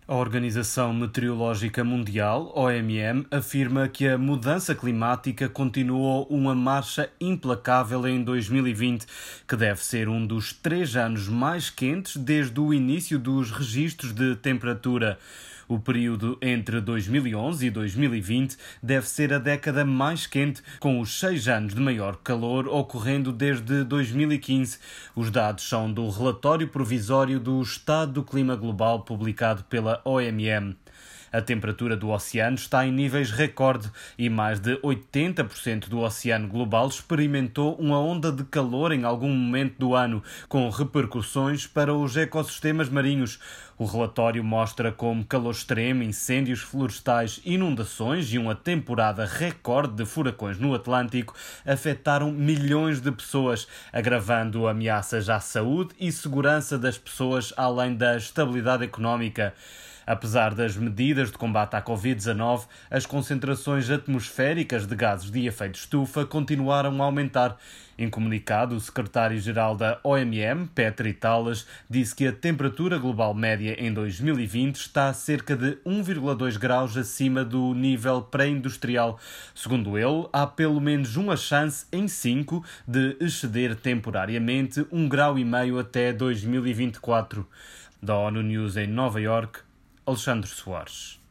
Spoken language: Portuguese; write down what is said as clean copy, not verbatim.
A Organização Meteorológica Mundial, OMM, afirma que a mudança climática continuou uma marcha implacável em 2020, que deve ser um dos 3 anos mais quentes desde o início dos registros de temperatura. O período entre 2011 e 2020 deve ser a década mais quente, com os 6 anos de maior calor ocorrendo desde 2015. Os dados são do relatório provisório do Estado do Clima Global publicado pela OMM. A temperatura do oceano está em níveis recorde e mais de 80% do oceano global experimentou uma onda de calor em algum momento do ano, com repercussões para os ecossistemas marinhos. O relatório mostra como calor extremo, incêndios florestais, inundações e uma temporada recorde de furacões no Atlântico afetaram milhões de pessoas, agravando ameaças à saúde e segurança das pessoas, além da estabilidade económica. Apesar das medidas de combate à Covid-19, as concentrações atmosféricas de gases de efeito estufa continuaram a aumentar. Em comunicado, o secretário-geral da OMM, Petri Talas, disse que a temperatura global média em 2020 está a cerca de 1,2 graus acima do nível pré-industrial. Segundo ele, há pelo menos uma chance em 5 de exceder temporariamente 1,5 graus até 2024. Da ONU News em Nova Iorque, Alexandre Soares.